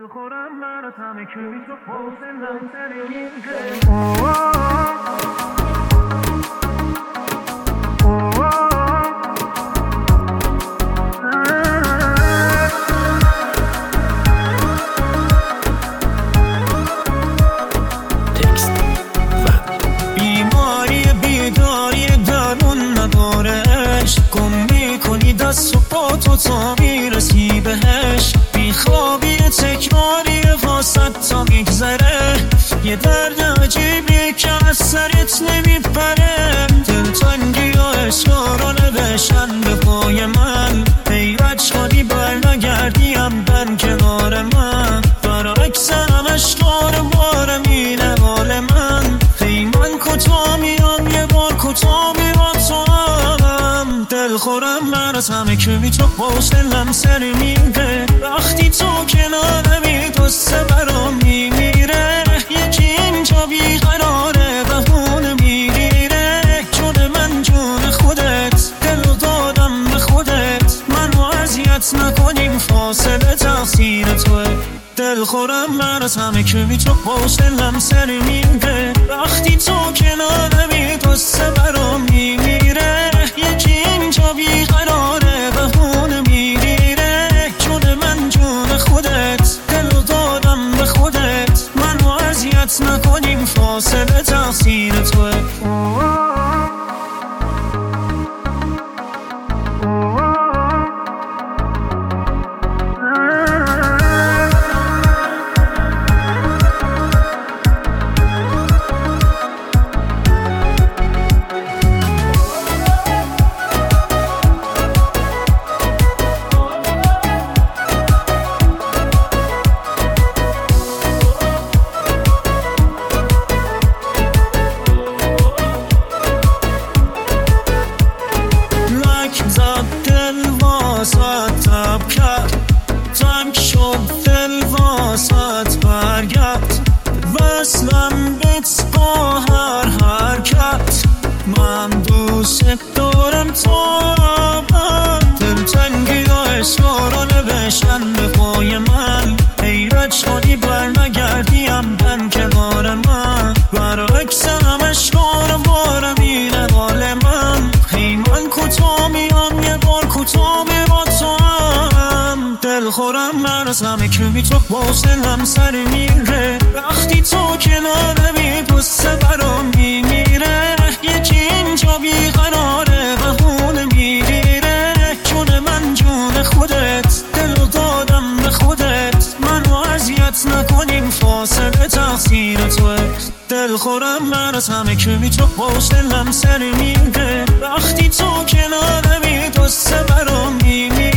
خورم من از همه که بی تو حوصله‌ام سر میره. بیماری بیداری درون ندارش، گم میکنی دست و پا تو تا میرسی بهش. بیخوابی تکراری واسط تا میگذره، یه درد عجیبی که از سرت نمیپره. دلتنگی و اشکارا نوشتن به پای من، ایرج کنی برنگردیم بن کنار من. برعکس هم اشکار بارم اینه مال من. من کتا میام یه بار کتا میرا تو هم. دل خورم من از همه که بی تو حوصله‌ام سر میره. وقتی تو کنارمی قصه برام میمیره. یکی اینجا بیقراره بهونه میگیره. جون من جون خودت، دل دادم به خودت. منو اذیت نکنیم فاصله تقصیر توه. دل خورم من از همه که بی تو حوصله‌ام سر میره. وقتی تو کنارمی قصه برام میمیره. یکی اینجا بیقراره بهونه میگیره. جون من جون خودت، دل دادم به خودت. منو اذیت نکنیم فاصله تقصیر توه. تب کرد تنگ شد دل واسط برگرد. وصلم بیت با هر حرکت. من دوست دارم تو من. دلتنگی و اشکارا نوشتن به پای من. ایرج کنی برنگردیم بن کنار من. برعکس هم اشکار بارم اینه مال من. من کتا میام یه بار کتا میرا تو هم. دل خورم من از همه که بی تو حوصله‌ام سر میره. وقتی تو کنارمی قصه برام میمیره. یکی اینجا بیقراره بهونه میگیره. جون من جون خودت، دل دادم به خودت. منو اذیت نکنیم فاصله تقصیر توه. دل خورم من از همه که بی تو حوصله‌ام سر میره. وقتی تو کنارمی قصه برام میمیره.